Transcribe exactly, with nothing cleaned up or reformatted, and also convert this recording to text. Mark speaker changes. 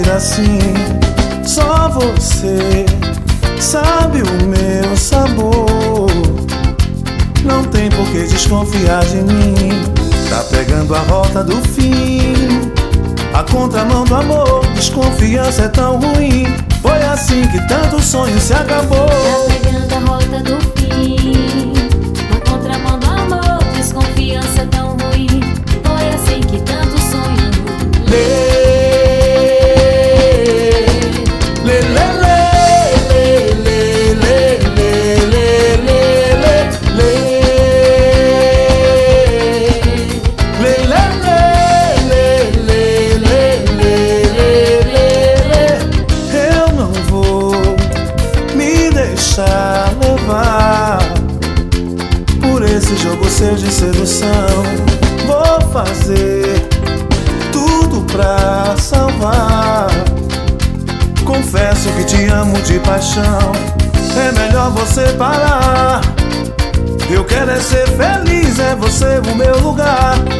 Speaker 1: agir assim. Só você sabe o meu sabor. Não tem por que desconfiar de mim. Tá pegando a rota do fim, a contramão do amor. Desconfiança é tão ruim. Foi assim que tanto sonho se acabou.
Speaker 2: Tá pegando a rota do fim, a contramão do amor. Desconfiança é tão ruim. Foi assim que tanto sonho.
Speaker 1: Lê, lê, lê, lê, lê, lê, lê, lê, lê, lê. Deixar levar por esse jogo seu de sedução. Vou fazer tudo pra salvar. Confesso que te amo de paixão. É melhor você parar. Eu quero é ser feliz, é você o meu lugar.